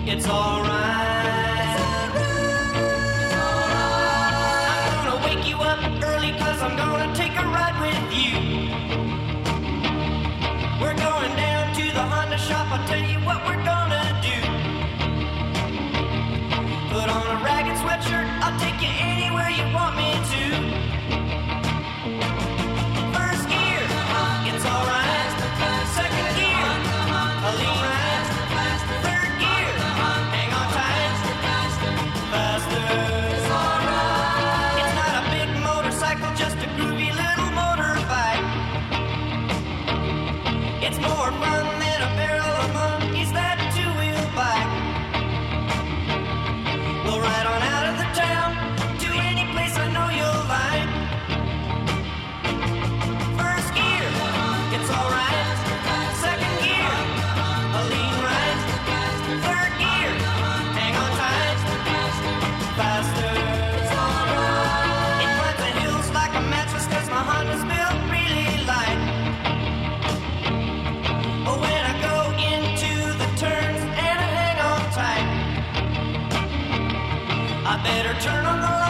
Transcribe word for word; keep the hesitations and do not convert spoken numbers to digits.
It's alright. It's alright. I'm gonna wake you up early, cause I'm gonna take a ride with you. We're going down to the Honda shop, I'll tell you what we're gonna do. Put on a ragged sweatshirt, I'll take you anywhere you want me to. First gear, it's alright. Second gear, a lean ride. Third gear, hang on tight. Faster, it's alright. It's not a big motorcycle, just a groovy little motorbike. It's more fun than a barrel of monkeys, that two-wheel bike. We'll ride on out of the town to any place I know you'll like. First gear, it's alright. Second gear, a lean ride. Third gear, hang on tight. Faster, it's alright. It climbs the hills like a mattress, cause my Honda's built really light. Oh, when I go into the turns and I hang on tight, I better turn on the